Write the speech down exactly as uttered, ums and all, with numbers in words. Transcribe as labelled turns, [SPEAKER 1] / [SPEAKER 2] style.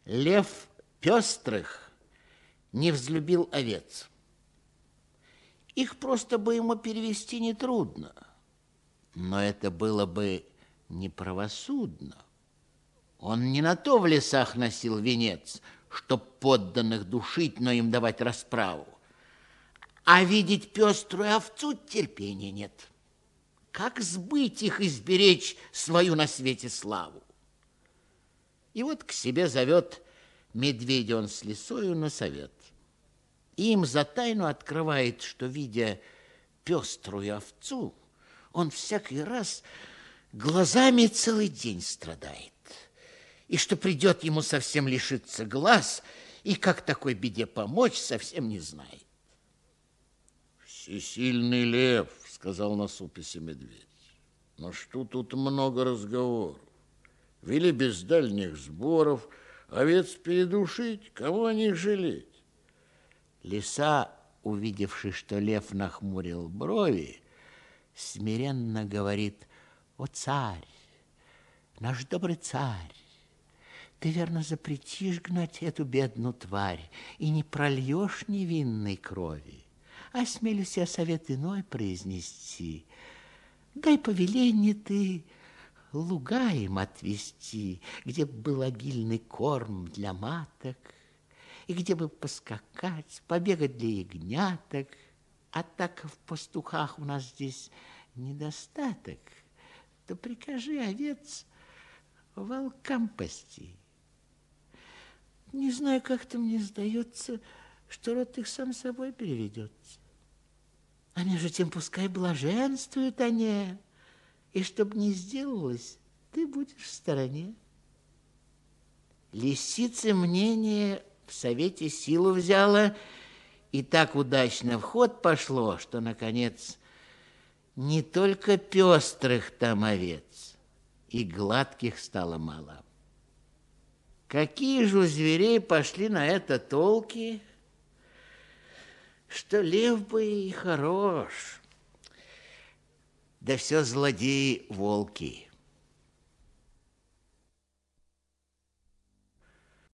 [SPEAKER 1] Лев пестрых не взлюбил овец. Их просто бы ему перевести нетрудно, но это было бы неправосудно. Он не на то в лесах носил венец, чтоб подданных душить, но им давать расправу. А видеть пеструю овцу терпения нет. Как сбыть их и сберечь свою на свете славу? И вот к себе зовет медведя он с лисою на совет. И им за тайну открывает, что, видя пеструю овцу, он всякий раз глазами целый день страдает. И что придет ему совсем лишиться глаз, и как такой беде помочь, совсем не знает.
[SPEAKER 2] Всесильный лев, сказал насупясь медведь, но что тут много разговоров? Вели без дальних сборов овец передушить, кому о них жалеть?
[SPEAKER 1] Лиса, увидевши, что лев нахмурил брови, смиренно говорит: «О, царь, наш добрый царь, ты верно запретишь гнать эту бедную тварь и не прольешь невинной крови. Осмелюсь я совет иной произнести. Дай повеление ты луга им отвести, где б был обильный корм для маток, и где бы поскакать, побегать для ягняток. А так в пастухах у нас здесь недостаток, то прикажи овец волкам пасти. Не знаю, как-то мне сдается, что род их сам собой переведется. А между тем пускай блаженствуют они, и чтоб не сделалось, ты будешь в стороне». Лисица мнение в совете силу взяла, и так удачно в ход пошло, что, наконец, не только пестрых там овец, и гладких стало мало. Какие же у зверей пошли на это толки, что лев бы и хорош, да все злодеи волки.